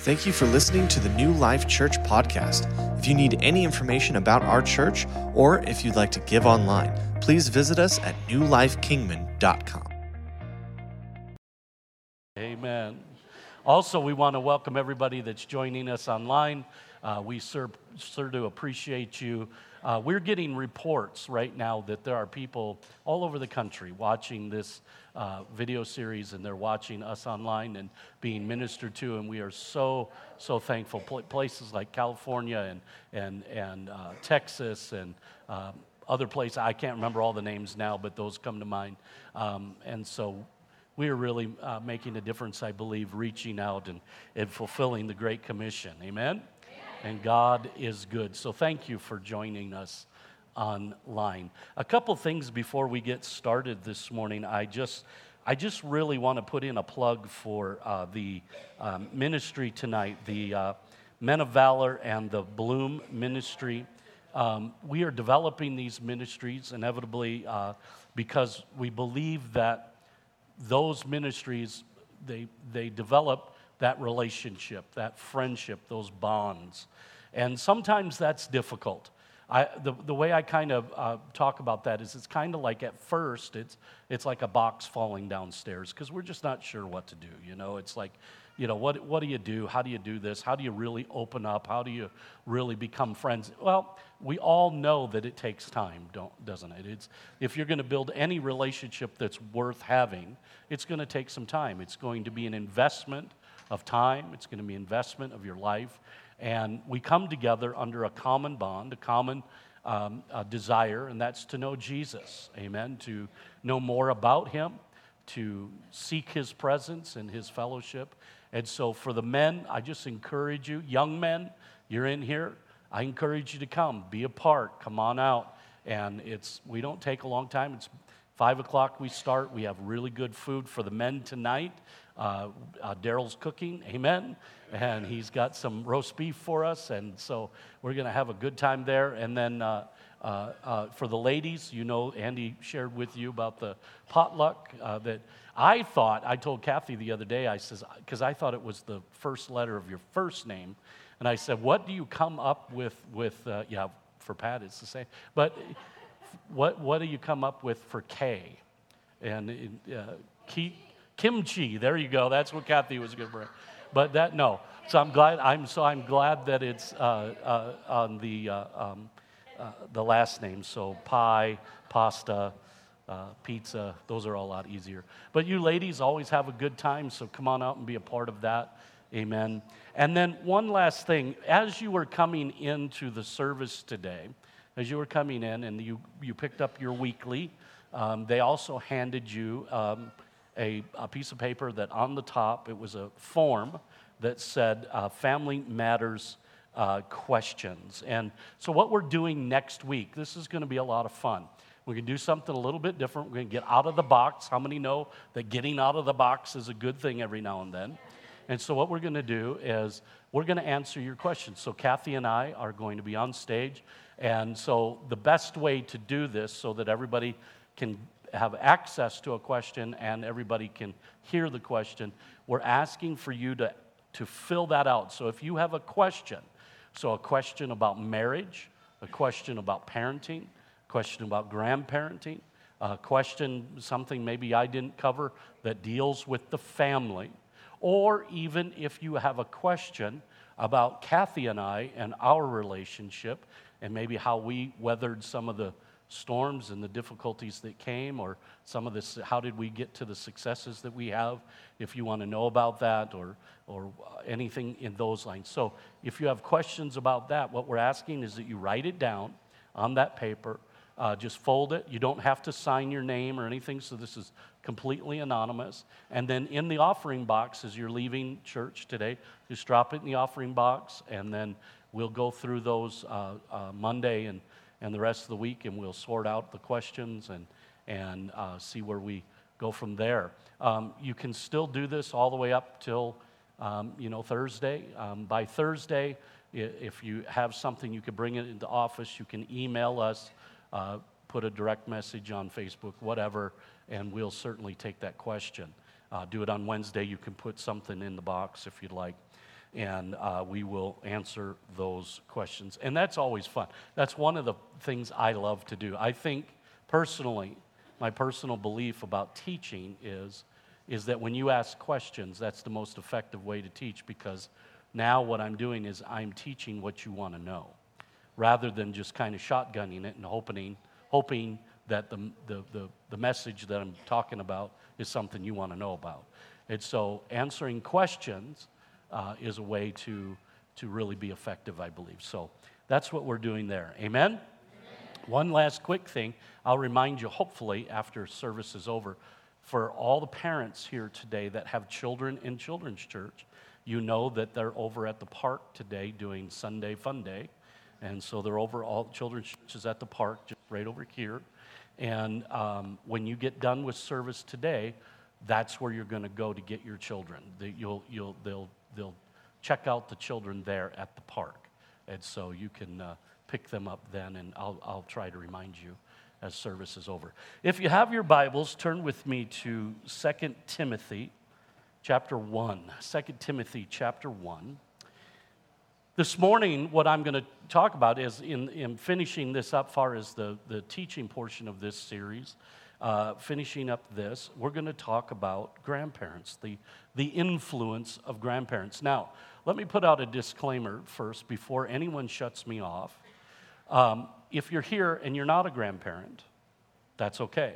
Thank you for listening to the New Life Church podcast. If you need any information about our church, or if you'd like to give online, please visit us at newlifekingman.com. Amen. Also, we want to welcome everybody that's joining us online. We sure do appreciate you. We're getting reports right now that there are people all over the country watching this video series, and they're watching us online and being ministered to, and we are so thankful. Places like California and Texas and other places, I can't remember all the names now, but those come to mind. And so we are really making a difference, I believe, reaching out and fulfilling the Great Commission. Amen? And God is good. So thank you for joining us online. A couple things before we get started this morning. I just really want to put in a plug for the ministry tonight, the Men of Valor and the Bloom Ministry. We are developing these ministries inevitably because we believe that those ministries, they develop that relationship, that friendship, those bonds. And sometimes that's difficult. The way I kind of talk about that is it's kind of like at first, it's like a box falling downstairs because we're just not sure what to do. You know, it's like, you know, what do you do? How do you do this? How do you really open up? How do you really become friends? Well, we all know that it takes time, doesn't it? If you're going to build any relationship that's worth having, it's going to take some time. It's going to be an investment of time. It's going to be investment of your life. And we come together under a common bond, a common desire, and that's to know Jesus. Amen. To know more about Him, to seek His presence and His fellowship. And so for the men, I just encourage you, young men, you're in here, I encourage you to come, be a part, come on out. And we don't take a long time. It's 5 o'clock we start. We have really good food for the men tonight. Daryl's cooking, amen, and he's got some roast beef for us, and so we're going to have a good time there. And then for the ladies, you know, Andy shared with you about the potluck that I told Kathy the other day, I says, because I thought it was the first letter of your first name, and I said, what do you come up with yeah, for Pat it's the same, but what do you come up with for K? And kimchi, there you go. That's what Kathy was going to bring. But no. So I'm glad that it's on the last name. So pie, pasta, pizza, those are all a lot easier. But you ladies always have a good time, so come on out and be a part of that. Amen. And then one last thing, as you were coming into the service today, as you were coming in and you picked up your weekly, they also handed you a piece of paper that on the top, it was a form that said Family Matters questions. And so what we're doing next week, this is going to be a lot of fun. We're going to do something a little bit different. We're going to get out of the box. How many know that getting out of the box is a good thing every now and then? And so what we're going to do is we're going to answer your questions. So Kathy and I are going to be on stage. And so the best way to do this so that everybody can have access to a question and everybody can hear the question, we're asking for you to fill that out. So if you have a question about marriage, a question about parenting, a question about grandparenting, a question, something maybe I didn't cover that deals with the family, or even if you have a question about Kathy and I and our relationship and maybe how we weathered some of the storms and the difficulties that came, or some of this, how did we get to the successes that we have, if you want to know about that, or anything in those lines. So if you have questions about that, what we're asking is that you write it down on that paper, just fold it. You don't have to sign your name or anything, so this is completely anonymous. And then in the offering box, as you're leaving church today, just drop it in the offering box, and then we'll go through those Monday and the rest of the week, and we'll sort out the questions and see where we go from there. You can still do this all the way up till Thursday. By Thursday, if you have something, you can bring it into office. You can email us, put a direct message on Facebook, whatever, and we'll certainly take that question. Do it on Wednesday. You can put something in the box if you'd like. and we will answer those questions. And that's always fun. That's one of the things I love to do. I think personally, my personal belief about teaching is that when you ask questions, that's the most effective way to teach, because now what I'm doing is I'm teaching what you want to know, rather than just kind of shotgunning it and hoping that the message that I'm talking about is something you want to know about. And so answering questions is a way to really be effective, I believe. So that's what we're doing there. Amen? Amen? One last quick thing. I'll remind you, hopefully, after service is over, for all the parents here today that have children in Children's Church, you know that they're over at the park today doing Sunday Fun Day. And so they're over, all Children's Church is at the park, just right over here. And when you get done with service today, that's where you're going to go to get your children. They'll check out the children there at the park. And so you can pick them up then, and I'll try to remind you as service is over. If you have your Bibles, turn with me to 2 Timothy chapter 1. 2 Timothy chapter 1. This morning, what I'm going to talk about is, in finishing this up far as the teaching portion of this series, finishing up this, we're going to talk about grandparents, the influence of grandparents. Now, let me put out a disclaimer first before anyone shuts me off. If you're here and you're not a grandparent, that's okay.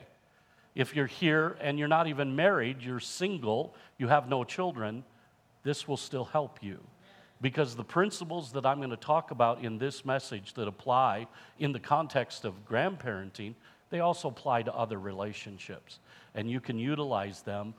If you're here and you're not even married, you're single, you have no children, this will still help you. Because the principles that I'm going to talk about in this message that apply in the context of grandparenting, they also apply to other relationships. And you can utilize them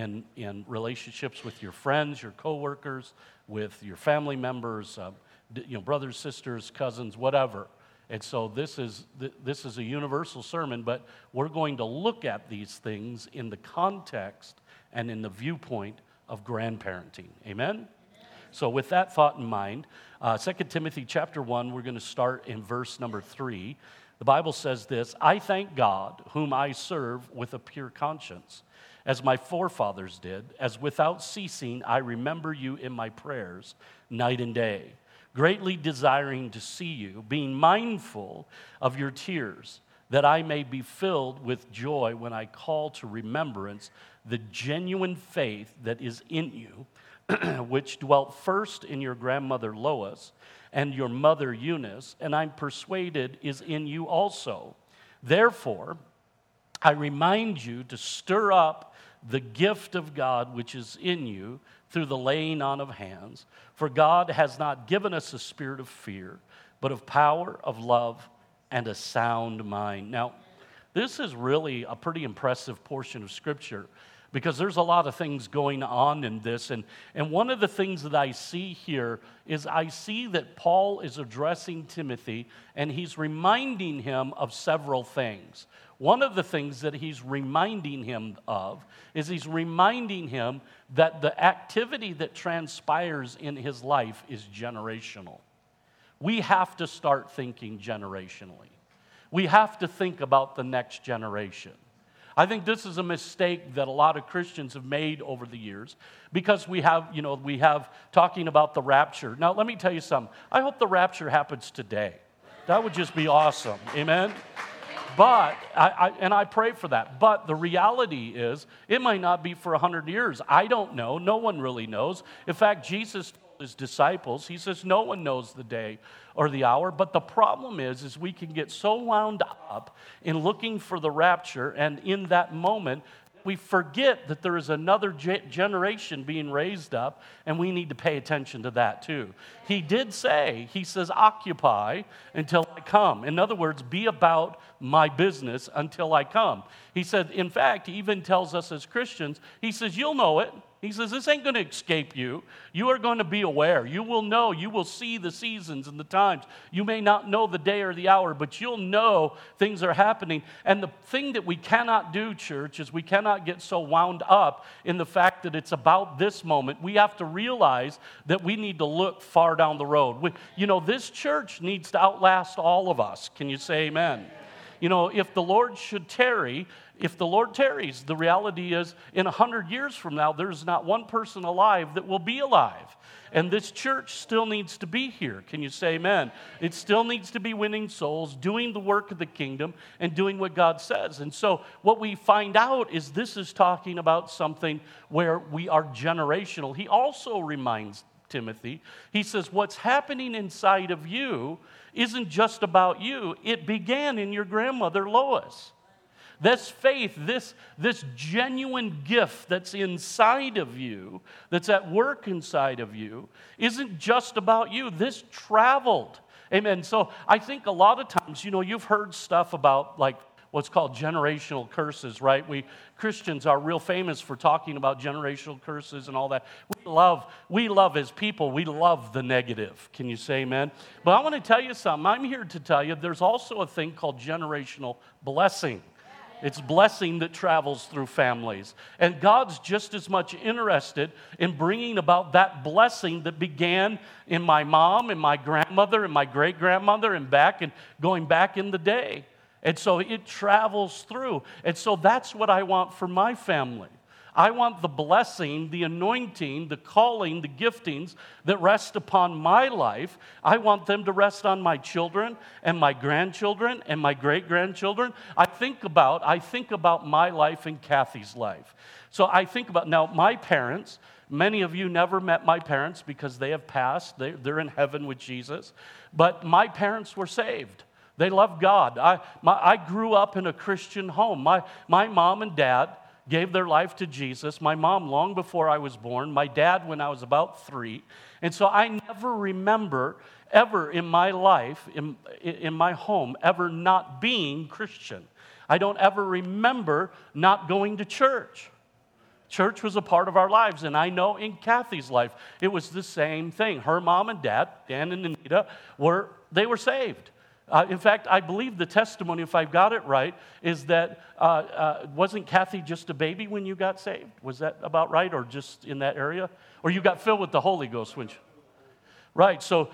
in relationships with your friends, your coworkers, with your family members, brothers, sisters, cousins, whatever. And so this is a universal sermon, but we're going to look at these things in the context and in the viewpoint of grandparenting. Amen? So with that thought in mind, 2 Timothy chapter 1, we're going to start in verse number 3. The Bible says this: I thank God, whom I serve with a pure conscience, as my forefathers did, as without ceasing I remember you in my prayers night and day, greatly desiring to see you, being mindful of your tears, that I may be filled with joy when I call to remembrance the genuine faith that is in you, which dwelt first in your grandmother Lois and your mother Eunice, and I'm persuaded is in you also. Therefore, I remind you to stir up the gift of God which is in you through the laying on of hands. For God has not given us a spirit of fear, but of power, of love, and a sound mind. Now, this is really a pretty impressive portion of Scripture, because there's a lot of things going on in this. And one of the things that I see here is I see that Paul is addressing Timothy, and he's reminding him of several things. One of the things that he's reminding him of is he's reminding him that the activity that transpires in his life is generational. We have to start thinking generationally. We have to think about the next generation. I think this is a mistake that a lot of Christians have made over the years, because we have talking about the rapture. Now, let me tell you something. I hope the rapture happens today. That would just be awesome. Amen? But, I pray for that. But the reality is, it might not be for 100 years. I don't know. No one really knows. In fact, Jesus told his disciples, he says, no one knows the day or the hour. But the problem is we can get so wound up in looking for the rapture, and in that moment, we forget that there is another generation being raised up, and we need to pay attention to that too. He did say, he says, occupy until I come. In other words, be about my business until I come. He said, in fact, he even tells us as Christians, he says, you'll know it. He says, this ain't going to escape you. You are going to be aware. You will know. You will see the seasons and the times. You may not know the day or the hour, but you'll know things are happening. And the thing that we cannot do, church, is we cannot get so wound up in the fact that it's about this moment. We have to realize that we need to look far down the road. This church needs to outlast all of us. Can you say amen? If the Lord should tarry, if the Lord tarries, the reality is in 100 years from now, there's not one person alive that will be alive. And this church still needs to be here. Can you say amen? It still needs to be winning souls, doing the work of the kingdom, and doing what God says. And so what we find out is this is talking about something where we are generational. He also reminds Timothy, he says, what's happening inside of you isn't just about you. It began in your grandmother Lois. This faith, this genuine gift that's inside of you, that's at work inside of you, isn't just about you. This traveled. Amen. So I think a lot of times, you've heard stuff about like what's called generational curses, right? We Christians are real famous for talking about generational curses and all that. We love as people, we love the negative. Can you say amen? But I want to tell you something. I'm here to tell you there's also a thing called generational blessing. It's blessing that travels through families. And God's just as much interested in bringing about that blessing that began in my mom and my grandmother and my great-grandmother and going back in the day. And so it travels through. And so that's what I want for my family. I want the blessing, the anointing, the calling, the giftings that rest upon my life. I want them to rest on my children and my grandchildren and my great-grandchildren. I think about my life and Kathy's life. So I think about, now my parents, many of you never met my parents because they have passed. They're in heaven with Jesus. But my parents were saved. They loved God. I grew up in a Christian home. My mom and dad gave their life to Jesus. My mom long before I was born. My dad when I was about 3. And so I never remember ever in my life, in my home, ever not being Christian. I don't ever remember not going to church. Church was a part of our lives, and I know in Kathy's life, it was the same thing. Her mom and dad, Dan and Anita, were saved. In fact, I believe the testimony, if I've got it right, is that wasn't Kathy just a baby when you got saved? Was that about right, or just in that area? Or you got filled with the Holy Ghost when you... Right, so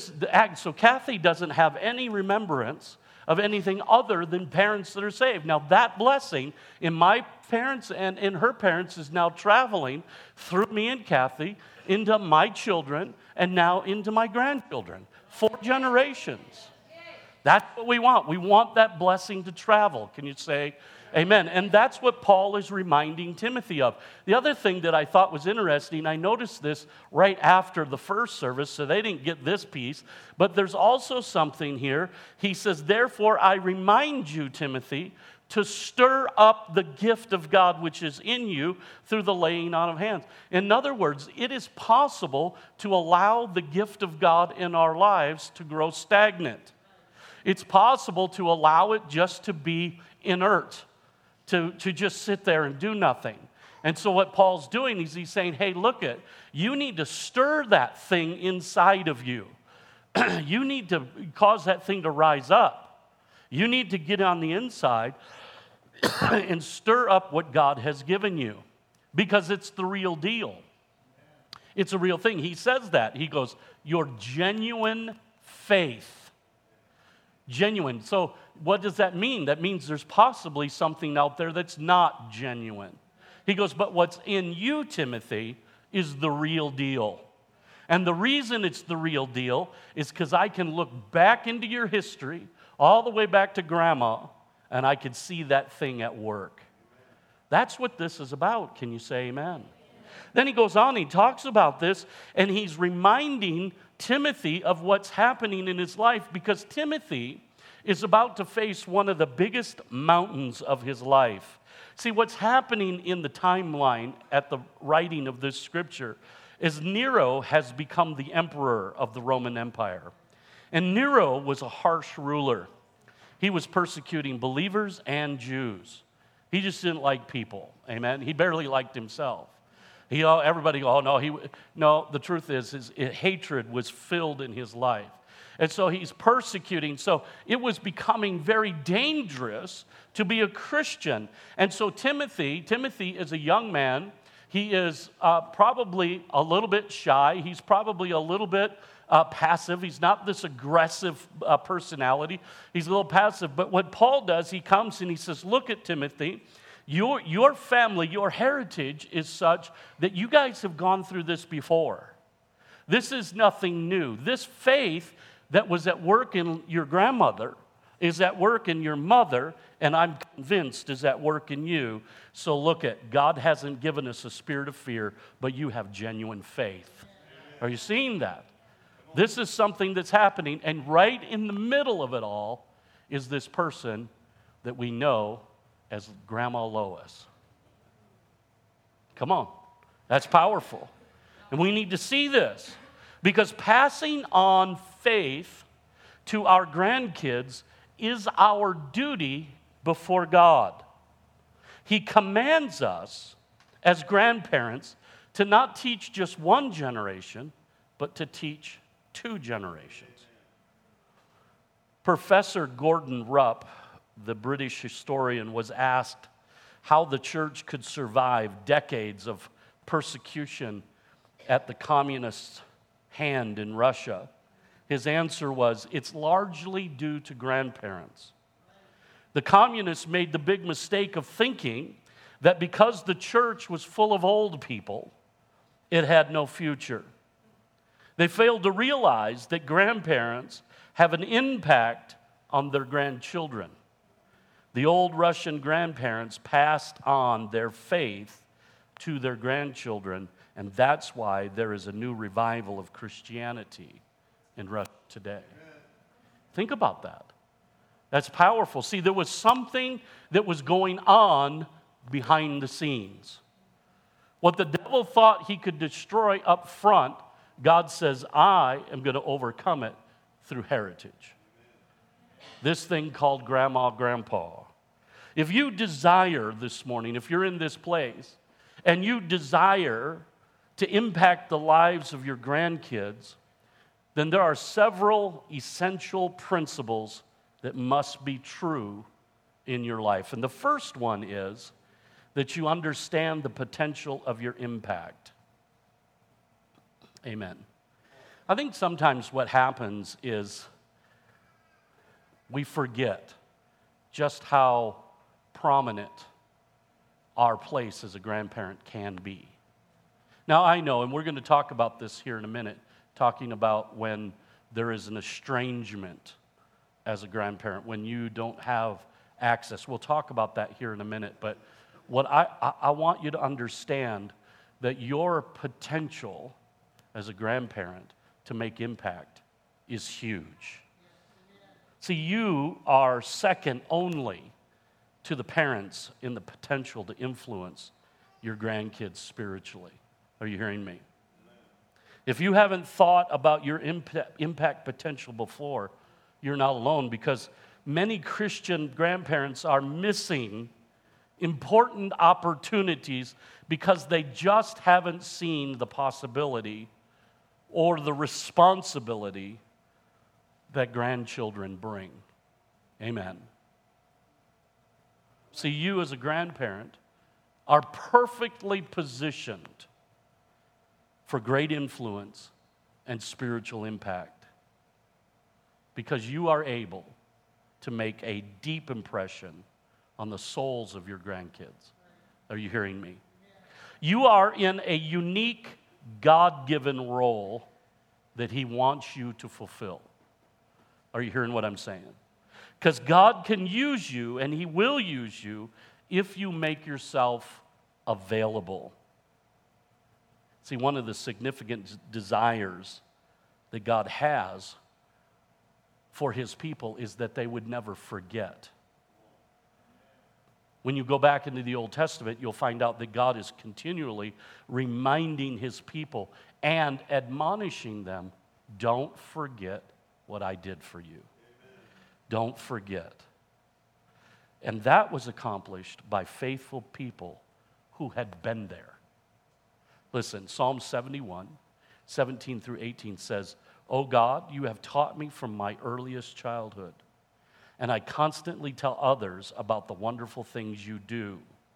Kathy doesn't have any remembrance of anything other than parents that are saved. Now that blessing in my parents and in her parents is now traveling through me and Kathy into my children and now into my grandchildren. 4 generations. That's what we want. We want that blessing to travel. Can you say amen? And that's what Paul is reminding Timothy of. The other thing that I thought was interesting, I noticed this right after the first service, so they didn't get this piece, but there's also something here. He says, therefore I remind you, Timothy, to stir up the gift of God which is in you through the laying on of hands. In other words, it is possible to allow the gift of God in our lives to grow stagnant. It's possible to allow it just to be inert, to just sit there and do nothing. And so what Paul's doing is he's saying, hey, look it, you need to stir that thing inside of you. You need to cause that thing to rise up. You need to get on the inside and stir up what God has given you, because it's the real deal. It's a real thing. He says that. He goes, your genuine faith. Genuine. So what does that mean? That means there's possibly something out there that's not genuine. He goes, but what's in you, Timothy, is the real deal. And the reason it's the real deal is because I can look back into your history, all the way back to Grandma, and I could see that thing at work. That's what this is about. Can you say amen? Then he goes on, he talks about this, and he's reminding Timothy of what's happening in his life, because Timothy is about to face one of the biggest mountains of his life. See, what's happening in the timeline at the writing of this scripture is Nero has become the emperor of the Roman Empire. And Nero was a harsh ruler. He was persecuting believers and Jews. He just didn't like people, amen? He barely liked himself. Everybody, no, the truth is his hatred was filled in his life. And so he's persecuting. So it was becoming very dangerous to be a Christian. And so Timothy is a young man. He is probably a little bit shy. He's probably a little bit passive. He's not this aggressive personality. He's a little passive. But what Paul does, he comes and he says, look at Timothy. Your family, your heritage is such that you guys have gone through this before. This is nothing new. This faith that was at work in your grandmother is at work in your mother, and I'm convinced is at work in you. So look at, God hasn't given us a spirit of fear, but you have genuine faith. Are you seeing that? This is something that's happening, and right in the middle of it all is this person that we know as Grandma Lois. Come on, that's powerful. And we need to see this, because passing on faith to our grandkids is our duty before God. He commands us as grandparents to not teach just one generation, but to teach 2 generations. Professor Gordon Rupp, the British historian, was asked how the church could survive decades of persecution at the communist hand in Russia. His answer was, it's largely due to grandparents. The communists made the big mistake of thinking that because the church was full of old people, it had no future. They failed to realize that grandparents have an impact on their grandchildren. The old Russian grandparents passed on their faith to their grandchildren, and that's why there is a new revival of Christianity in Russia today. Think about that. That's powerful. See, there was something that was going on behind the scenes. What the devil thought he could destroy up front, God says, I am going to overcome it through heritage. This thing called grandma, grandpa. If you desire this morning, if you're in this place, and you desire to impact the lives of your grandkids, then there are several essential principles that must be true in your life. And the first one is that you understand the potential of your impact. Amen. I think sometimes what happens is we forget just how prominent our place as a grandparent can be. Now, I know, and we're going to talk about this here in a minute, talking about when there is an estrangement as a grandparent, when you don't have access. We'll talk about that here in a minute, but what I want you to understand that your potential as a grandparent to make impact is huge. See, you are second only to the parents in the potential to influence your grandkids spiritually. Are you hearing me? If you haven't thought about your impact potential before, you're not alone, because many Christian grandparents are missing important opportunities because they just haven't seen the possibility or the responsibility that grandchildren bring. Amen. See, you as a grandparent are perfectly positioned for great influence and spiritual impact because you are able to make a deep impression on the souls of your grandkids. Are you hearing me? You are in a unique God-given role that He wants you to fulfill. Are you hearing what I'm saying? Because God can use you, and He will use you if you make yourself available. See, one of the significant desires that God has for His people is that they would never forget. When you go back into the Old Testament, you'll find out that God is continually reminding His people and admonishing them, don't forget what I did for you. Don't forget. And that was accomplished by faithful people who had been there. Listen, Psalm 71, 17 through 18 says, "O God, you have taught me from my earliest childhood, and I constantly tell others about the wonderful things you do.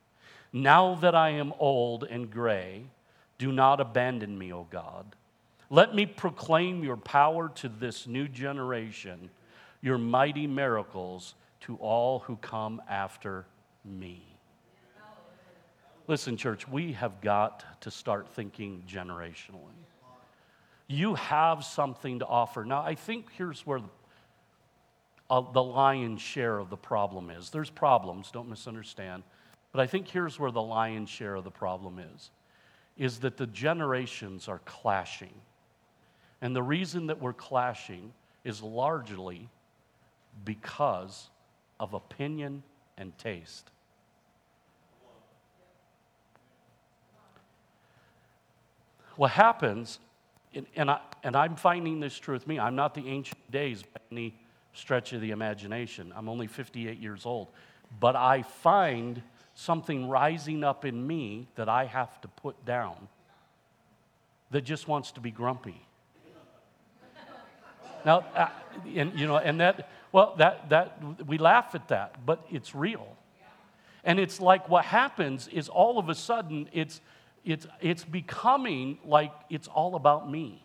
Now that I am old and gray, do not abandon me, O God. Let me proclaim your power to this new generation, your mighty miracles to all who come after me. Listen, church, we have got to start thinking generationally. You have something to offer. Now, I think here's where the lion's share of the problem is. There's problems, don't misunderstand. But I think here's where the lion's share of the problem is that the generations are clashing. And the reason that we're clashing is largely because of opinion and taste. What happens, and I'm finding this true with me, I'm not the ancient days by any stretch of the imagination. I'm only 58 years old. But I find something rising up in me that I have to put down that just wants to be grumpy. Now, we laugh at that, but it's real. And it's like what happens is all of a sudden it's becoming like it's all about me.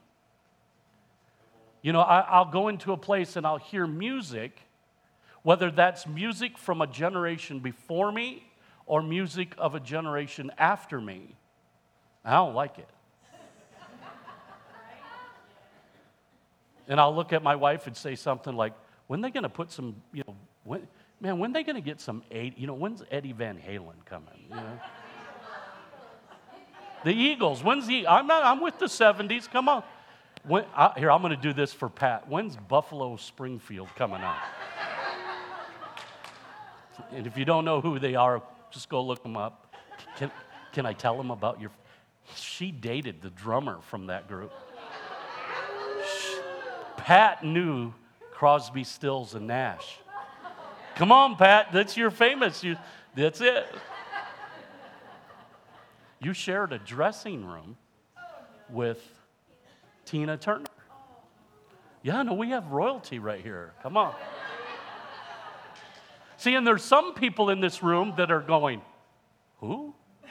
I'll go into a place and I'll hear music, whether that's music from a generation before me or music of a generation after me. I don't like it. And I'll look at my wife and say something like, when are they going to put some, when are they going to get some, when's Eddie Van Halen coming, The Eagles, I'm with the 70s, come on. Here, I'm going to do this for Pat. When's Buffalo Springfield coming out? And if you don't know who they are, just go look them up. Can I tell them about she dated the drummer from that group. Pat knew Crosby, Stills, and Nash. Come on, Pat, that's your famous. That's it. You shared a dressing room with Tina Turner. Yeah, no, we have royalty right here. Come on. See, and there's some people in this room that are going, who?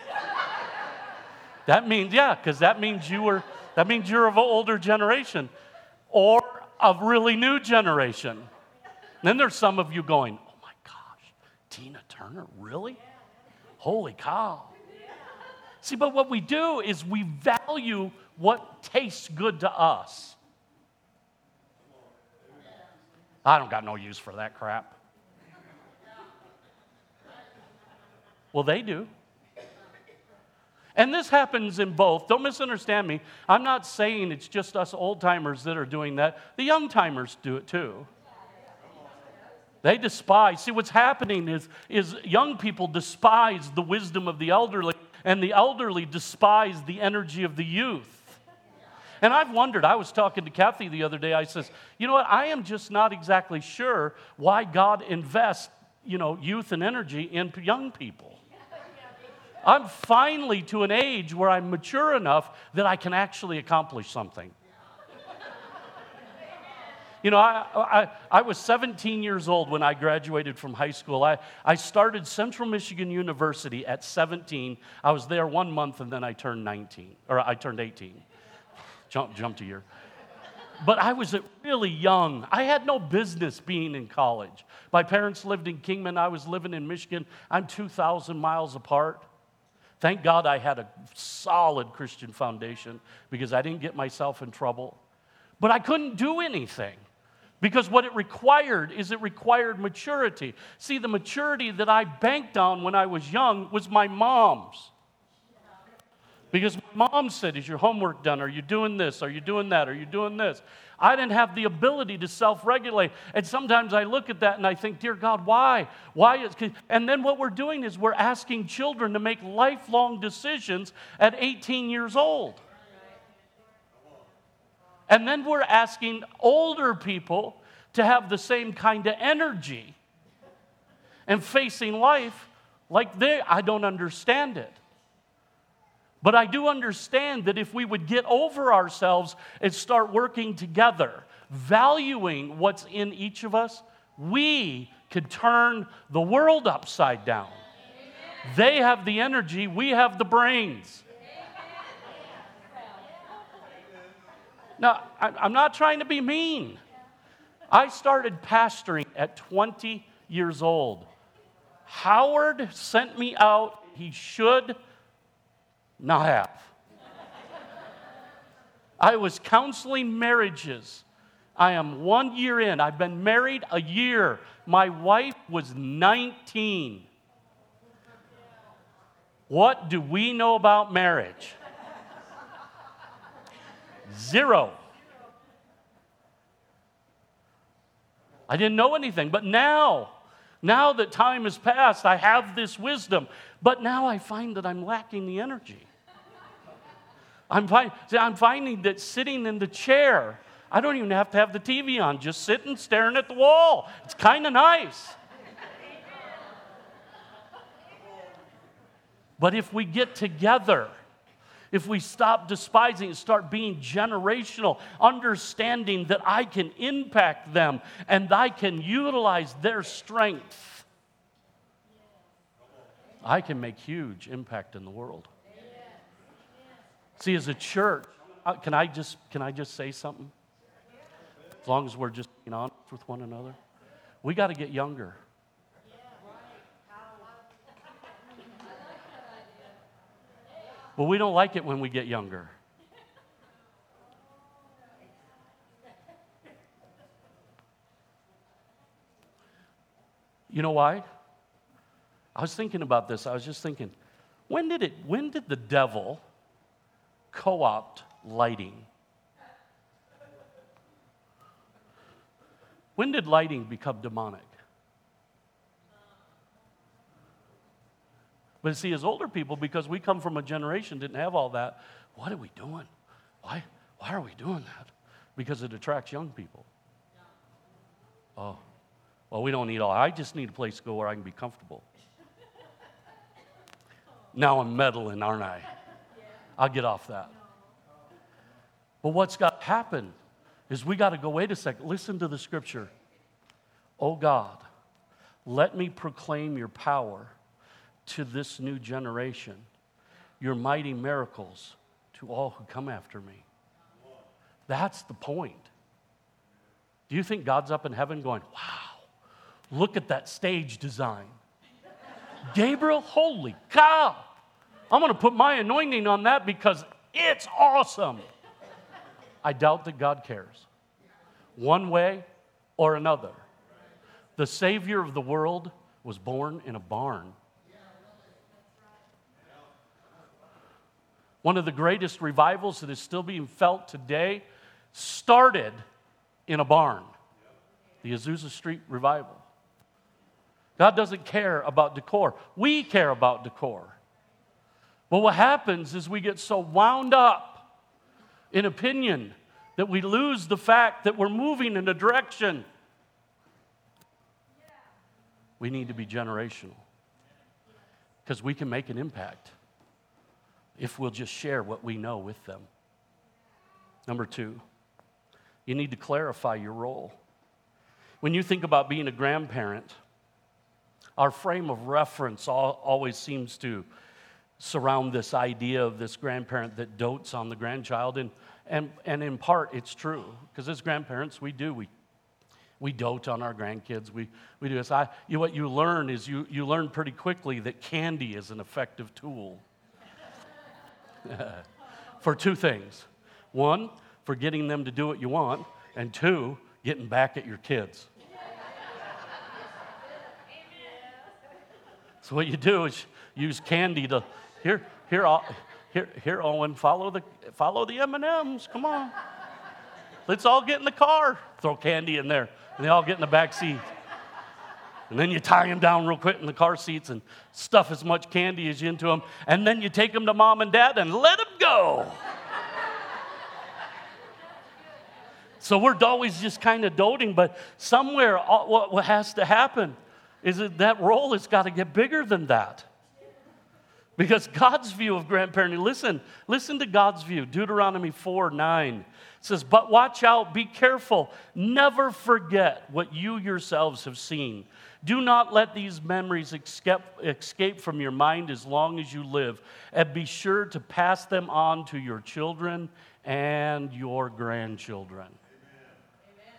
That means, because that means you're of an older generation. Or a really new generation. And then there's some of you going, oh my gosh, Tina Turner, really? Holy cow. See, but what we do is we value what tastes good to us. I don't got no use for that crap. Well, they do. And this happens in both. Don't misunderstand me. I'm not saying it's just us old-timers that are doing that. The young-timers do it too. They despise. See, what's happening is young people despise the wisdom of the elderly, and the elderly despise the energy of the youth. And I've wondered, I was talking to Kathy the other day, I says, you know what, I am just not exactly sure why God invests, youth and energy in young people. I'm finally to an age where I'm mature enough that I can actually accomplish something. I was 17 years old when I graduated from high school. I started Central Michigan University at 17. I was there 1 month and then I turned 18. Jumped a year. But I was really young. I had no business being in college. My parents lived in Kingman. I was living in Michigan. I'm 2,000 miles apart. Thank God I had a solid Christian foundation because I didn't get myself in trouble. But I couldn't do anything because what it required maturity. See, the maturity that I banked on when I was young was my mom's. Because my mom said, is your homework done? Are you doing this? Are you doing that? Are you doing this? I didn't have the ability to self-regulate. And sometimes I look at that and I think, dear God, why? And then what we're doing is we're asking children to make lifelong decisions at 18 years old. And then we're asking older people to have the same kind of energy and facing life like I don't understand it. But I do understand that if we would get over ourselves and start working together, valuing what's in each of us, we could turn the world upside down. They have the energy, we have the brains. Now, I'm not trying to be mean. I started pastoring at 20 years old. Howard sent me out. He should not have. I was counseling marriages. I am 1 year in. I've been married a year. My wife was 19. What do we know about marriage? Zero. I didn't know anything, but now that time has passed, I have this wisdom, but now I find that I'm lacking the energy. I'm finding that sitting in the chair, I don't even have to have the TV on, just sitting staring at the wall. It's kind of nice. But if we get together, if we stop despising and start being generational, understanding that I can impact them and I can utilize their strength, I can make huge impact in the world. See, as a church, can I just say something? As long as we're just being honest with one another, we got to get younger. But we don't like it when we get younger. You know why? I was thinking about this. I was just thinking, when did the devil co-opt lighting? When did lighting become demonic? But see, as older people, because we come from a generation that didn't have all that, what are we doing? Why are we doing that? Because it attracts young people. Oh, well, we don't need all. I just need a place to go where I can be comfortable. Now I'm meddling, aren't I? I'll get off that. But what's got to happen is we got to go, wait a second, listen to the scripture. Oh God, let me proclaim your power to this new generation, your mighty miracles to all who come after me. That's the point. Do you think God's up in heaven going, wow, look at that stage design? Gabriel, holy cow, I'm going to put my anointing on that because it's awesome. I doubt that God cares. One way or another. The Savior of the world was born in a barn. One of the greatest revivals that is still being felt today started in a barn. The Azusa Street Revival. God doesn't care about decor. We care about decor. But what happens is we get so wound up in opinion that we lose the fact that we're moving in a direction. We need to be generational because we can make an impact if we'll just share what we know with them. Number 2, you need to clarify your role. When you think about being a grandparent, our frame of reference always seems to surround this idea of this grandparent that dotes on the grandchild, and in part it's true, because as grandparents we dote on our grandkids. We do this. What you learn is you learn pretty quickly that candy is an effective tool. For 2 things. 1, for getting them to do what you want, and 2, getting back at your kids. So what you do is use candy to here, Owen, follow the M&Ms. Come on. Let's all get in the car. Throw candy in there, and they all get in the back seat. And then you tie them down real quick in the car seats and stuff as much candy as you into them. And then you take them to mom and dad and let them go. So we're always just kind of doting, but somewhere what has to happen is that role has got to get bigger than that. Because God's view of grandparenting, listen to God's view. Deuteronomy 4:9 says, "But watch out, be careful, never forget what you yourselves have seen. Do not let these memories escape from your mind as long as you live, and be sure to pass them on to your children and your grandchildren." Amen.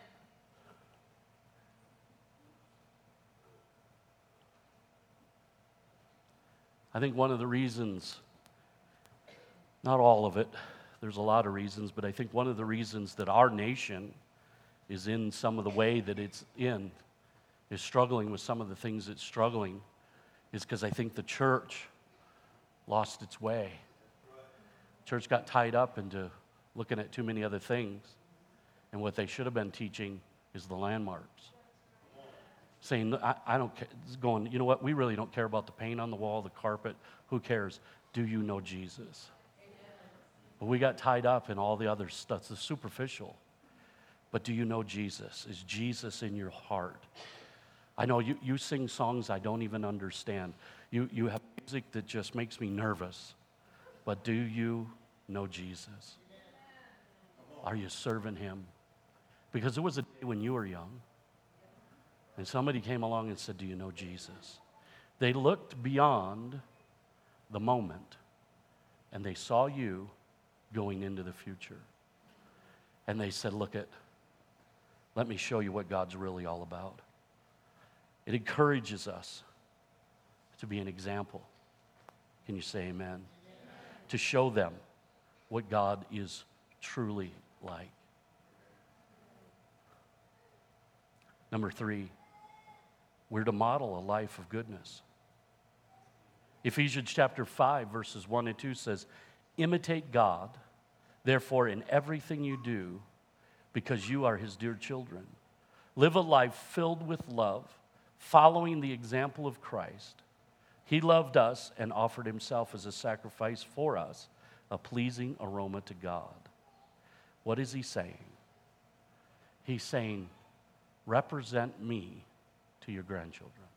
I think one of the reasons, not all of it, there's a lot of reasons, but I think one of the reasons that our nation is in some of the way that it's in, is struggling with some of the things it's struggling, is because I think the church lost its way. Church got tied up into looking at too many other things, and what they should have been teaching is the landmarks. Saying, I don't care, going, you know what, we really don't care about the paint on the wall, the carpet, who cares? Do you know Jesus? But we got tied up in all the other stuff, the superficial. But do you know Jesus? Is Jesus in your heart? I know you sing songs I don't even understand. You have music that just makes me nervous. But do you know Jesus? Are you serving him? Because there was a day when you were young, and somebody came along and said, "Do you know Jesus?" They looked beyond the moment, and they saw you going into the future. And they said, let me show you what God's really all about. It encourages us to be an example. Can you say amen? Amen? To show them what God is truly like. Number 3, we're to model a life of goodness. Ephesians chapter 5, verses 1 and 2 says, "Imitate God, therefore, in everything you do, because you are his dear children. Live a life filled with love, following the example of Christ. He loved us and offered himself as a sacrifice for us, a pleasing aroma to God." What is he saying? He's saying, represent me to your grandchildren.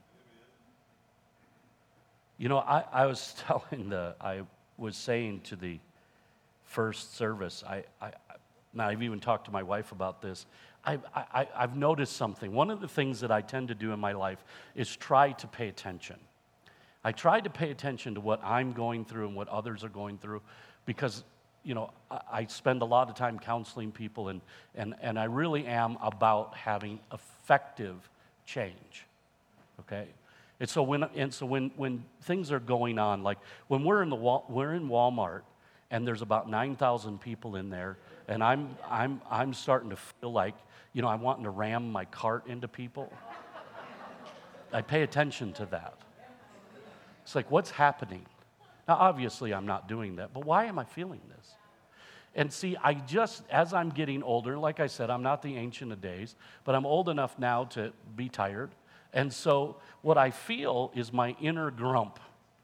You know, I was saying to the first service, I've even talked to my wife about this. I've noticed something. One of the things that I tend to do in my life is try to pay attention. I try to pay attention to what I'm going through and what others are going through, because, you know, I spend a lot of time counseling people, and I really am about having effective change. Okay? And so when things are going on, like when we're in Walmart, and there's about 9,000 people in there, and I'm starting to feel like, you know, I'm wanting to ram my cart into people. I pay attention to that. It's like, what's happening? Now, obviously, I'm not doing that, but why am I feeling this? And see, as I'm getting older, like I said, I'm not the Ancient of Days, but I'm old enough now to be tired. And so what I feel is my inner grump.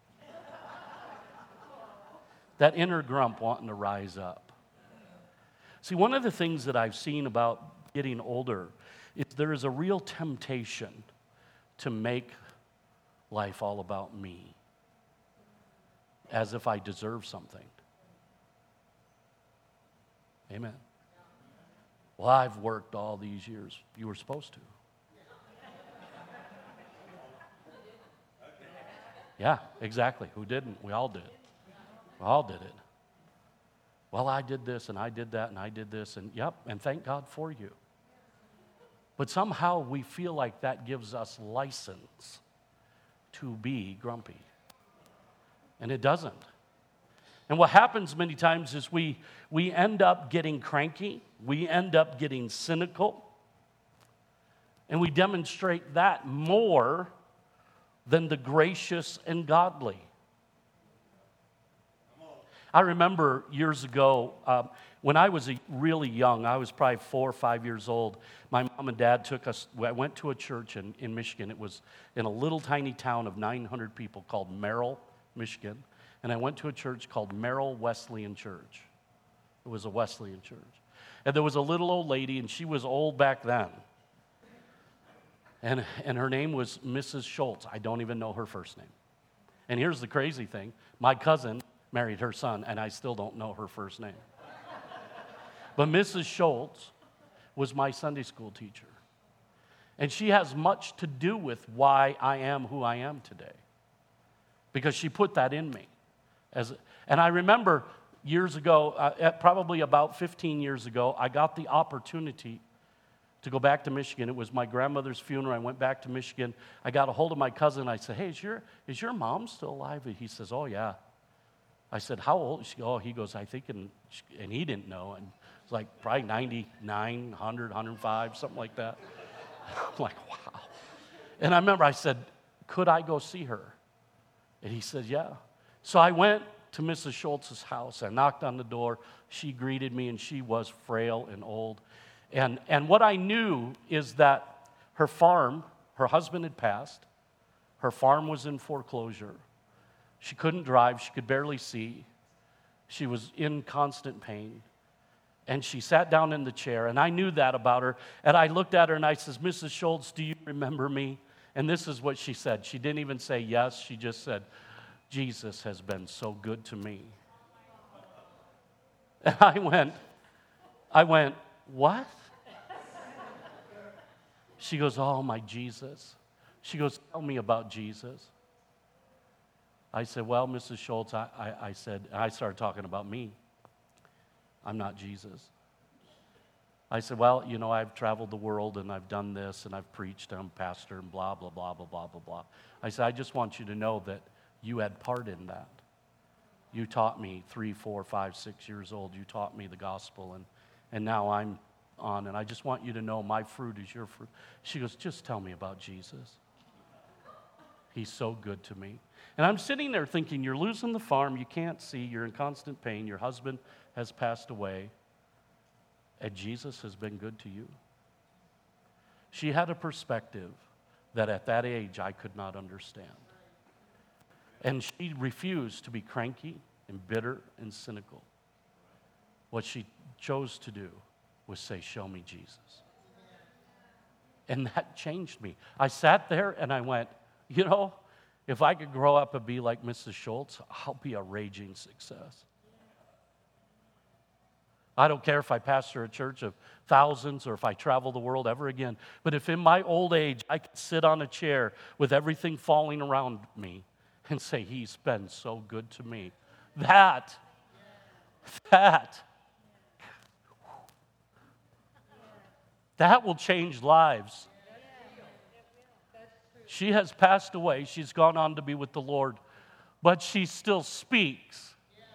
That inner grump wanting to rise up. See, one of the things that I've seen about getting older is there is a real temptation to make life all about me, as if I deserve something. Amen. Well, I've worked all these years. You were supposed to. Yeah, exactly. Who didn't? We all did. We all did it. Well, I did this, and I did that, and I did this, and yep, and thank God for you. But somehow we feel like that gives us license to be grumpy. And it doesn't. And what happens many times is we end up getting cranky, we end up getting cynical, and we demonstrate that more than the gracious and godly. I remember years ago, when I was really young, I was probably 4 or 5 years old, my mom and dad took us, I went to a church in Michigan. It was in a little tiny town of 900 people called Merrill, Michigan. And I went to a church called Merrill Wesleyan Church. It was a Wesleyan church. And there was a little old lady, and she was old back then. And her name was Mrs. Schultz. I don't even know her first name. And here's the crazy thing. My cousin married her son, and I still don't know her first name. But Mrs. Schultz was my Sunday school teacher. And she has much to do with why I am who I am today. Because she put that in me. And I remember years ago, probably about 15 years ago, I got the opportunity to go back to Michigan. It was my grandmother's funeral. I went back to Michigan. I got a hold of my cousin. I said, hey, is your mom still alive? And he says, oh, yeah. I said, how old? He goes, I think, and he didn't know. And it's like probably 99, 100, 105, something like that. I'm like, wow. And I remember I said, could I go see her? And he said, yeah. So I went to Mrs. Schultz's house. I knocked on the door. She greeted me, and she was frail and old. And what I knew is that her farm, her husband had passed. Her farm was in foreclosure. She couldn't drive. She could barely see. She was in constant pain. And she sat down in the chair, and I knew that about her. And I looked at her, and I says, Mrs. Schultz, do you remember me? And this is what she said. She didn't even say yes. She just said, Jesus has been so good to me. And I went, what? She goes, oh, my Jesus. She goes, tell me about Jesus. I said, well, Mrs. Schultz, I started talking about me. I'm not Jesus. I said, well, I've traveled the world, and I've done this, and I've preached, and I'm a pastor, and blah, blah, blah, blah, blah, blah, blah. I said, I just want you to know that you had part in that. You taught me 3, 4, 5, 6 years old. You taught me the gospel, and now I'm on, and I just want you to know my fruit is your fruit. She goes, just tell me about Jesus. He's so good to me. And I'm sitting there thinking, you're losing the farm, you can't see, you're in constant pain, your husband has passed away, and Jesus has been good to you. She had a perspective that at that age I could not understand. And she refused to be cranky and bitter and cynical. What she chose to do was say, show me Jesus. And that changed me. I sat there and I went, if I could grow up and be like Mrs. Schultz, I'll be a raging success. I don't care if I pastor a church of thousands or if I travel the world ever again. But if in my old age I could sit on a chair with everything falling around me and say, he's been so good to me, that will change lives. She has passed away. She's gone on to be with the Lord, but she still speaks.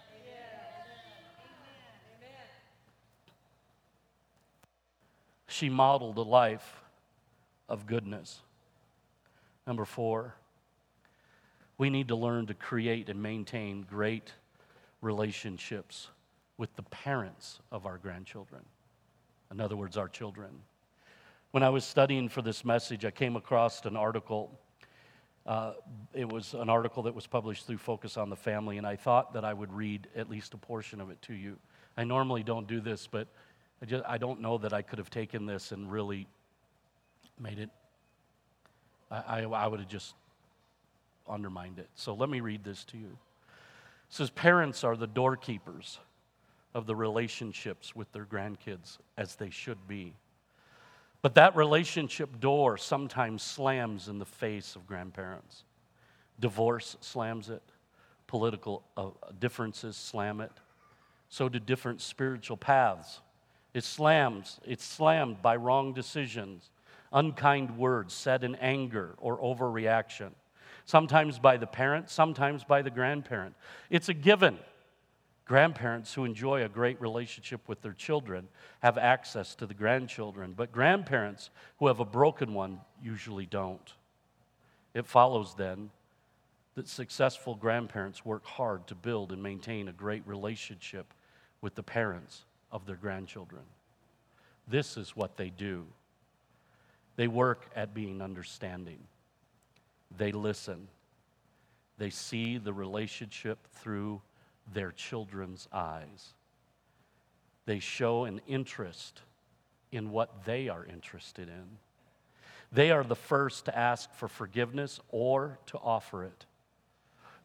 She modeled a life of goodness. Number 4, we need to learn to create and maintain great relationships with the parents of our grandchildren. In other words, our children. When I was studying for this message, I came across an article. It was an article that was published through Focus on the Family, and I thought that I would read at least a portion of it to you. I normally don't do this, but I don't know that I could have taken this and really made it. I would have just undermined it. So let me read this to you. It says, parents are the doorkeepers of the relationships with their grandkids, as they should be. But that relationship door sometimes slams in the face of grandparents. Divorce slams it. Political differences slam it. So do different spiritual paths. It's slammed by wrong decisions, unkind words said in anger or overreaction. Sometimes by the parent, sometimes by the grandparent. It's a given. Grandparents who enjoy a great relationship with their children have access to the grandchildren, but grandparents who have a broken one usually don't. It follows then that successful grandparents work hard to build and maintain a great relationship with the parents of their grandchildren. This is what they do. They work at being understanding. They listen. They see the relationship through their children's eyes. They show an interest in what they are interested in. They are the first to ask for forgiveness or to offer it.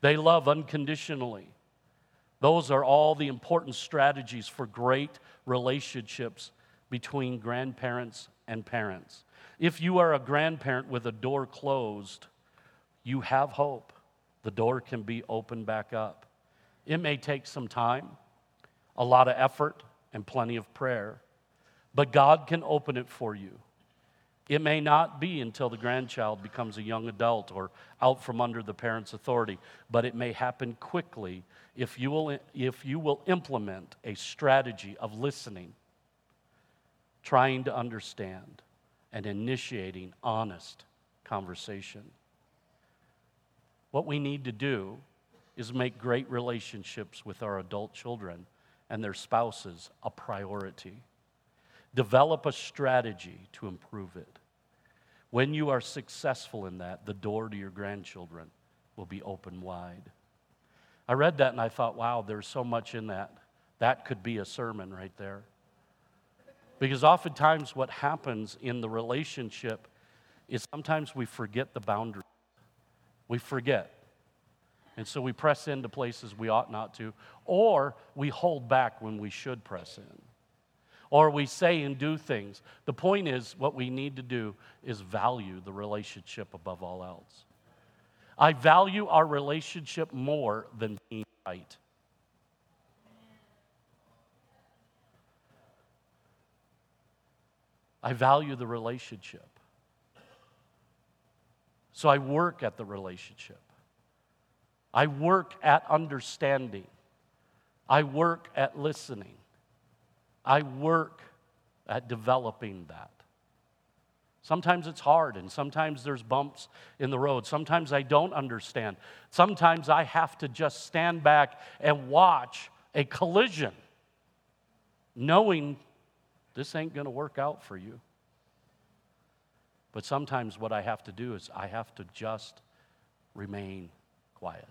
They love unconditionally. Those are all the important strategies for great relationships between grandparents and parents. If you are a grandparent with a door closed, you have hope. The door can be opened back up. It may take some time, a lot of effort, and plenty of prayer, but God can open it for you. It may not be until the grandchild becomes a young adult or out from under the parent's authority, but it may happen quickly if you will implement a strategy of listening, trying to understand, and initiating honest conversation. What we need to do is make great relationships with our adult children and their spouses a priority. Develop a strategy to improve it. When you are successful in that, the door to your grandchildren will be open wide. I read that and I thought, wow, there's so much in that. That could be a sermon right there. Because oftentimes what happens in the relationship is sometimes we forget the boundaries. We forget. And so we press into places we ought not to, or we hold back when we should press in. Or we say and do things. The point is, what we need to do is value the relationship above all else. I value our relationship more than being right. I value the relationship. So I work at the relationship. I work at understanding. I work at listening. I work at developing that. Sometimes it's hard, and sometimes there's bumps in the road. Sometimes I don't understand. Sometimes I have to just stand back and watch a collision, knowing this ain't going to work out for you. But sometimes what I have to do is I have to just remain quiet.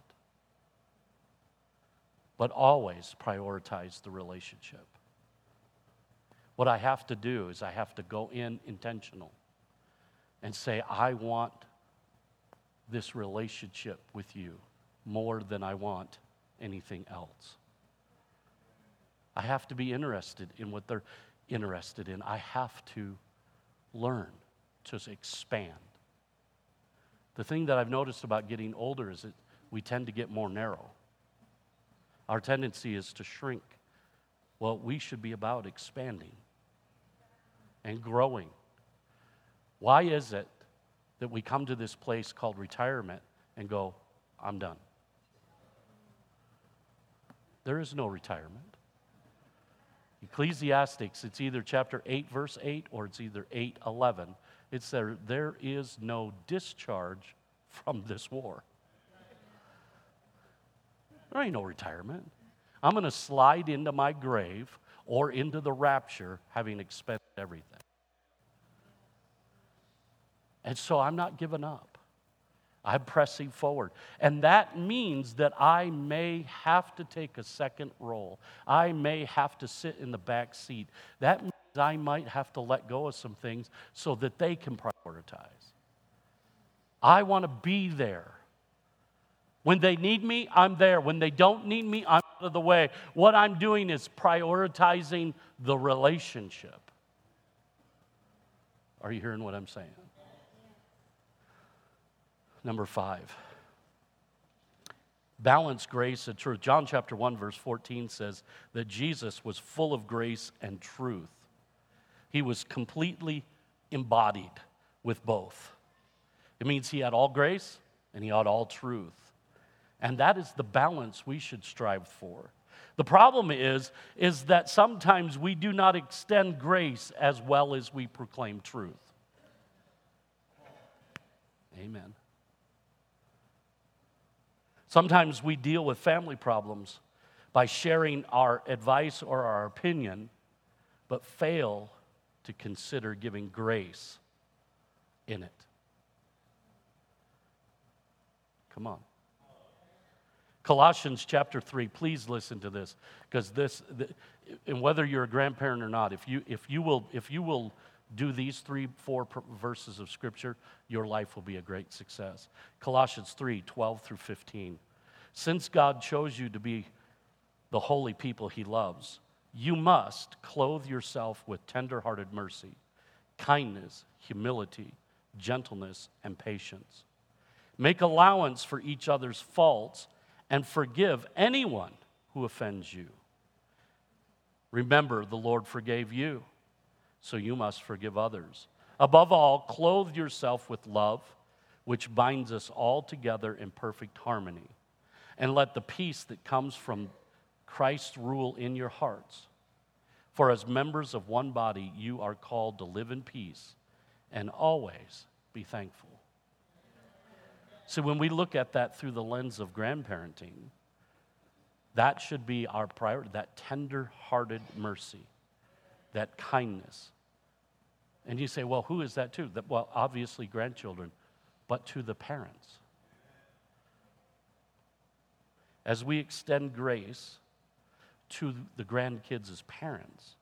But always prioritize the relationship. What I have to do is I have to go in intentional and say, I want this relationship with you more than I want anything else. I have to be interested in what they're interested in. I have to learn to expand. The thing that I've noticed about getting older is that we tend to get more narrow. Our tendency is to shrink. Well, we should be about expanding and growing. Why is it that we come to this place called retirement and go, I'm done? There is no retirement. Ecclesiastes, it's either chapter 8, verse 8, or it's either 8:11. It's there is no discharge from this war. There ain't no retirement. I'm going to slide into my grave or into the rapture having expended everything. And so I'm not giving up. I'm pressing forward. And that means that I may have to take a second role. I may have to sit in the back seat. That means I might have to let go of some things so that they can prioritize. I want to be there. When they need me, I'm there. When they don't need me, I'm out of the way. What I'm doing is prioritizing the relationship. Are you hearing what I'm saying? Number 5, balance grace and truth. John chapter 1, verse 14 says that Jesus was full of grace and truth. He was completely embodied with both. It means he had all grace and he had all truth. And that is the balance we should strive for. The problem is that sometimes we do not extend grace as well as we proclaim truth. Amen. Sometimes we deal with family problems by sharing our advice or our opinion, but fail to consider giving grace in it. Come on. Colossians chapter 3, please listen to this, because and whether you're a grandparent or not, if you will do these 3-4 verses of Scripture, your life will be a great success. Colossians 3, 12 through 15. Since God chose you to be the holy people he loves, you must clothe yourself with tender-hearted mercy, kindness, humility, gentleness, and patience. Make allowance for each other's faults and forgive anyone who offends you. Remember, the Lord forgave you, so you must forgive others. Above all, clothe yourself with love, which binds us all together in perfect harmony. And let the peace that comes from Christ rule in your hearts. For as members of one body, you are called to live in peace and always be thankful. So when we look at that through the lens of grandparenting, that should be our priority, that tender-hearted mercy, that kindness. And you say, well, who is that to? Well, obviously grandchildren, but to the parents. As we extend grace to the grandkids as parents,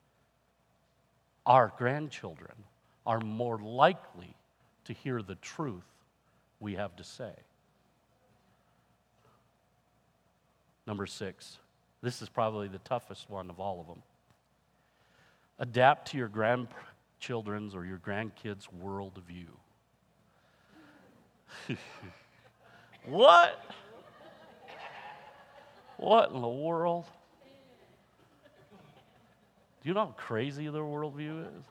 our grandchildren are more likely to hear the truth we have to say. Number 6, this is probably the toughest one of all of them. Adapt to your grandchildren's or your grandkids' worldview. What? What in the world? Do you know how crazy their worldview is?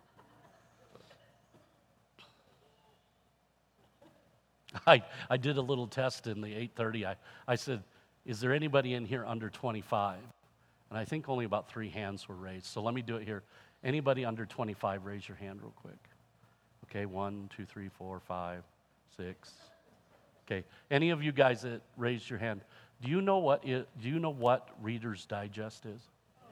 I did a little test in the 8:30. I said, is there anybody in here under 25? And I think only about 3 hands were raised. So let me do it here. Anybody under 25, raise your hand real quick. Okay, 1, 2, 3, 4, 5, 6. Okay, any of you guys that raised your hand, do you know what Reader's Digest is?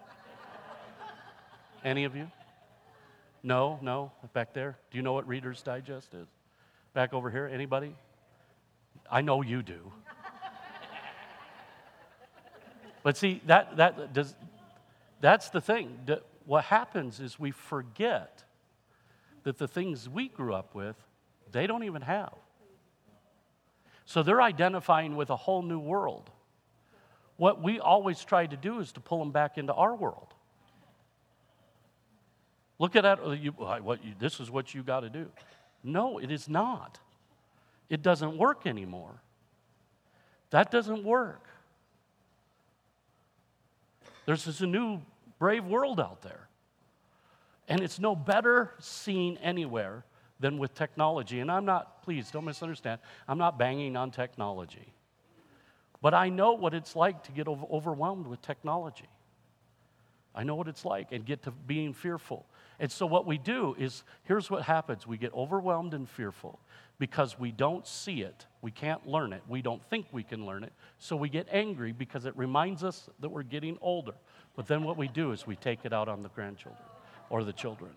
Any of you? No, back there. Do you know what Reader's Digest is? Back over here, anybody? I know you do. But see, that's the thing. What happens is we forget that the things we grew up with, they don't even have. So they're identifying with a whole new world. What we always try to do is to pull them back into our world. Look at that. This is what you got to do. No, it is not. It doesn't work anymore. That doesn't work. There's this new brave world out there. And it's no better seen anywhere than with technology. And please don't misunderstand, I'm not banging on technology. But I know what it's like to get overwhelmed with technology. I know what it's like and get to being fearful. And so what we do is, here's what happens. We get overwhelmed and fearful because we don't see it. We can't learn it. We don't think we can learn it. So we get angry because it reminds us that we're getting older. But then what we do is we take it out on the grandchildren or the children.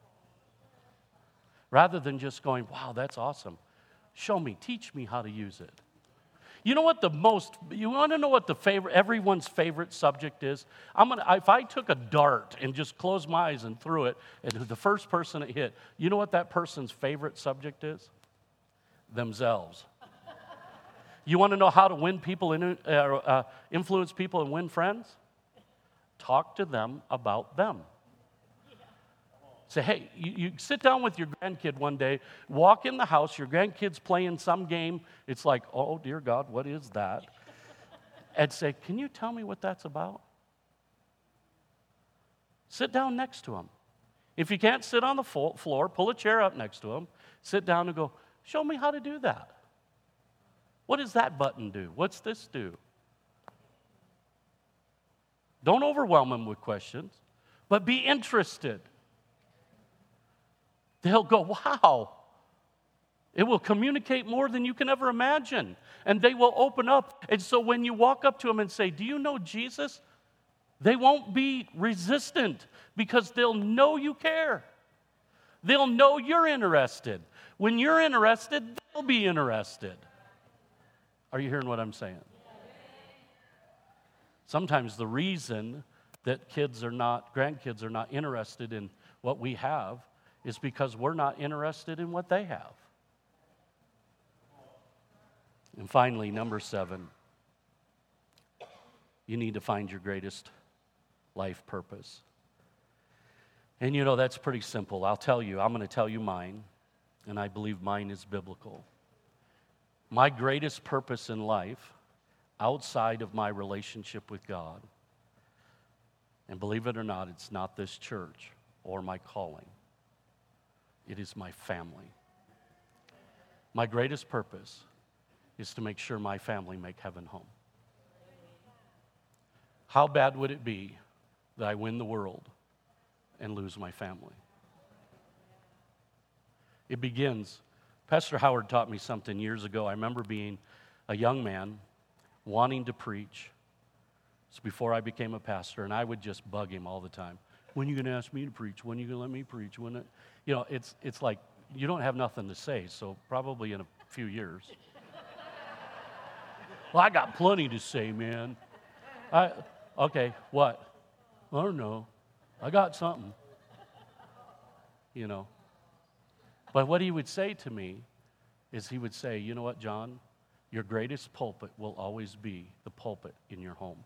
Rather than just going, wow, that's awesome. Show me, teach me how to use it. You know what you want to know what everyone's favorite subject is? If I took a dart and just closed my eyes and threw it, and the first person it hit, you know what that person's favorite subject is? Themselves. You want to know how to win people, influence people and win friends? Talk to them about them. Say, hey, you sit down with your grandkid one day, walk in the house, your grandkid's playing some game. It's like, oh, dear God, what is that? And say, can you tell me what that's about? Sit down next to him. If you can't sit on the floor, pull a chair up next to him, sit down and go, show me how to do that. What does that button do? What's this do? Don't overwhelm them with questions, but be interested. They'll go, wow. It will communicate more than you can ever imagine. And they will open up. And so when you walk up to them and say, do you know Jesus? They won't be resistant because they'll know you care. They'll know you're interested. When you're interested, they'll be interested. Are you hearing what I'm saying? Sometimes the reason that grandkids are not interested in what we have is because we're not interested in what they have. And finally, number 7, you need to find your greatest life purpose. And that's pretty simple. I'm going to tell you mine, and I believe mine is biblical. My greatest purpose in life, outside of my relationship with God, and believe it or not, it's not this church or my calling. It is my family. My greatest purpose is to make sure my family make heaven home. How bad would it be that I win the world and lose my family? It begins. Pastor Howard taught me something years ago. I remember being a young man wanting to preach. It's before I became a pastor, and I would just bug him all the time. When are you going to ask me to preach? When are you going to let me preach? It's like you don't have nothing to say, so probably in a few years. Well, I got plenty to say, man. Okay, what? I don't know. I got something. But what he would say to me is he would say, you know what, John? Your greatest pulpit will always be the pulpit in your home.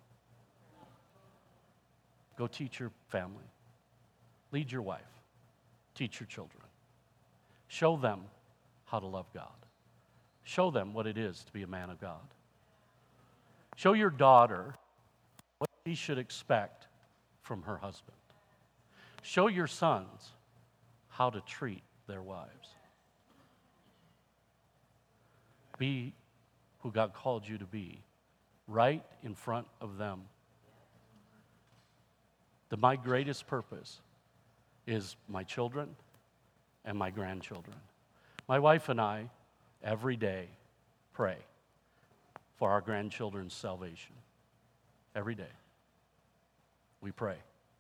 Go teach your family. Lead your wife. Teach your children. Show them how to love God. Show them what it is to be a man of God. Show your daughter what she should expect from her husband. Show your sons how to treat their wives. Be who God called you to be, right in front of them. My greatest purpose is my children and my grandchildren. My wife and I, every day, pray for our grandchildren's salvation. Every day. We pray.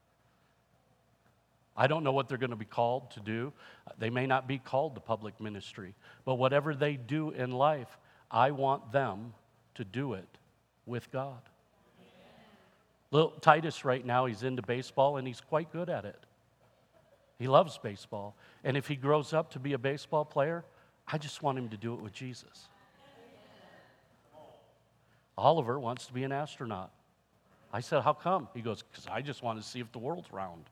I don't know what they're going to be called to do. They may not be called to public ministry. But whatever they do in life, I want them to do it with God. Little Titus right now, he's into baseball, and he's quite good at it. He loves baseball. And if he grows up to be a baseball player, I just want him to do it with Jesus. Oliver wants to be an astronaut. I said, how come? He goes, because I just want to see if the world's round.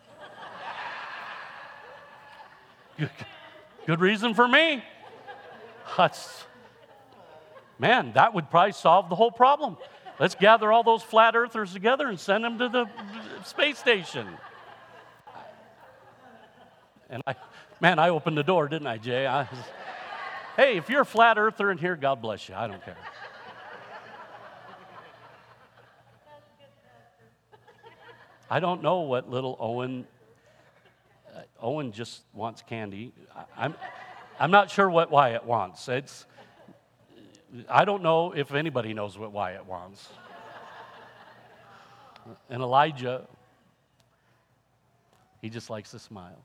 Good reason for me. Man, that would probably solve the whole problem. Let's gather all those flat earthers together and send them to the space station. And I opened the door, didn't I, Jay? Hey, if you're a flat earther in here, God bless you. I don't care. I don't know what little Owen just wants candy. I'm not sure what Wyatt wants. I don't know if anybody knows what Wyatt wants. And Elijah, he just likes to smile.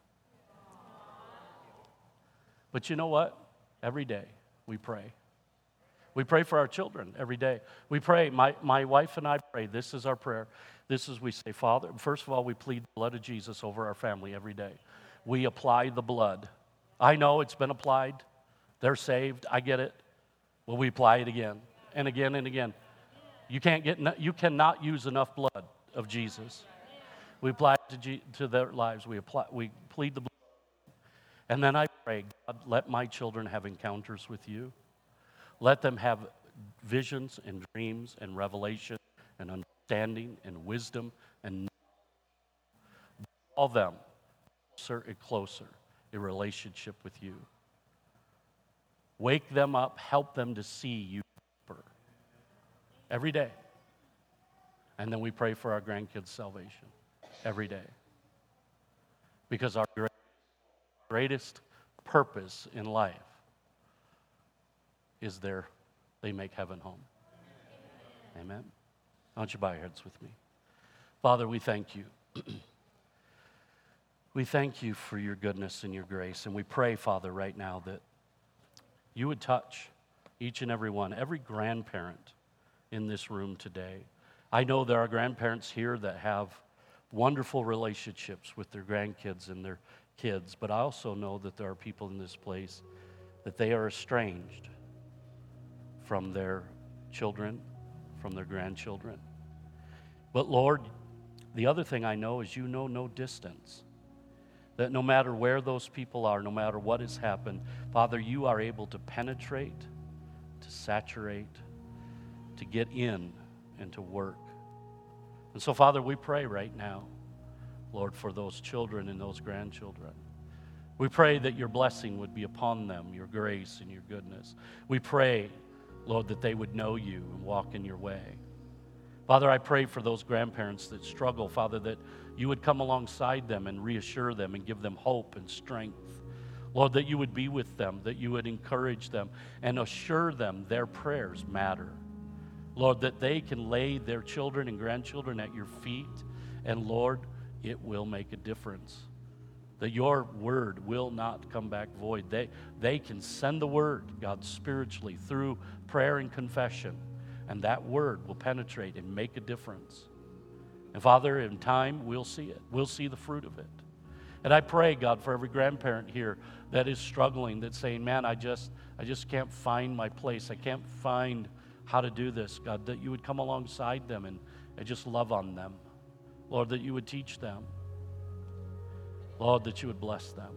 But you know what? Every day we pray. We pray for our children every day. We pray. My wife and I pray. This is our prayer. We say, Father, first of all, we plead the blood of Jesus over our family every day. We apply the blood. I know it's been applied. They're saved. I get it. Well, we apply it again and again and again. You cannot use enough blood of Jesus. We apply it to their lives. We plead the blood. And then I pray, God, let my children have encounters with you. Let them have visions and dreams and revelation and understanding and wisdom and all them closer in relationship with you. Wake them up, help them to see you deeper every day. And then we pray for our grandkids' salvation every day. Because our greatest purpose in life is they make heaven home. Amen. Why don't you bow your heads with me? Father, we thank you. We thank you for your goodness and your grace. And we pray, Father, right now that you would touch each and every one, every grandparent in this room today. I know there are grandparents here that have wonderful relationships with their grandkids and their kids, but I also know that there are people in this place that they are estranged from their children, from their grandchildren. But Lord, the other thing I know is you know no distance. That no matter where those people are, no matter what has happened, Father, you are able to penetrate, to saturate, to get in, and to work. And so, Father, we pray right now, Lord, for those children and those grandchildren. We pray that your blessing would be upon them, your grace and your goodness. We pray, Lord, that they would know you and walk in your way. Father, I pray for those grandparents that struggle, Father, that you would come alongside them and reassure them and give them hope and strength. Lord, that you would be with them, that you would encourage them and assure them their prayers matter. Lord, that they can lay their children and grandchildren at your feet, and Lord, it will make a difference. That your word will not come back void. They can send the word, God, spiritually through prayer and confession, and that word will penetrate and make a difference. And Father, in time, we'll see it. We'll see the fruit of it. And I pray, God, for every grandparent here that is struggling, that's saying, man, I just can't find my place. I can't find how to do this, God, that you would come alongside them and just love on them. Lord, that you would teach them. Lord, that you would bless them.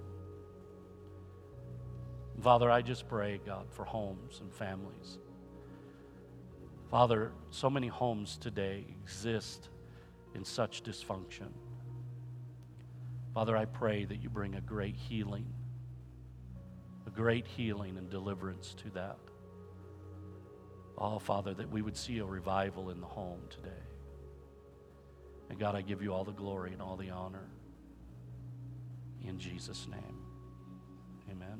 Father, I just pray, God, for homes and families. Father, so many homes today exist in such dysfunction. Father, I pray that you bring a great healing and deliverance to that. Oh, Father, that we would see a revival in the home today. And God, I give you all the glory and all the honor. In Jesus' name, amen.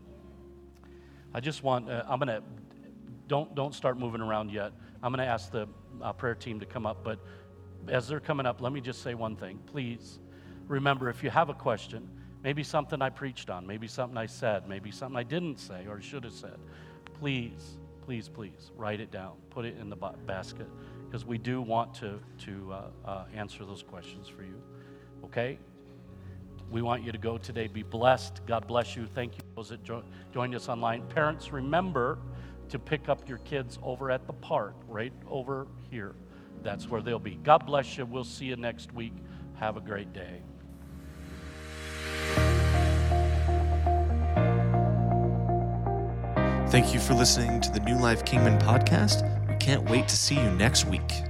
I just want, don't start moving around yet. I'm going to ask the prayer team to come up, but as they're coming up, let me just say one thing. Please remember, if you have a question, maybe something I preached on, maybe something I said, maybe something I didn't say or should have said, please write it down. Put it in the basket, because we do want to answer those questions for you. Okay? We want you to go today. Be blessed. God bless you. Thank you those that joined us online. Parents, remember to pick up your kids over at the park, right over here. That's where they'll be. God bless you. We'll see you next week. Have a great day. Thank you for listening to the New Life Kingman podcast. We can't wait to see you next week.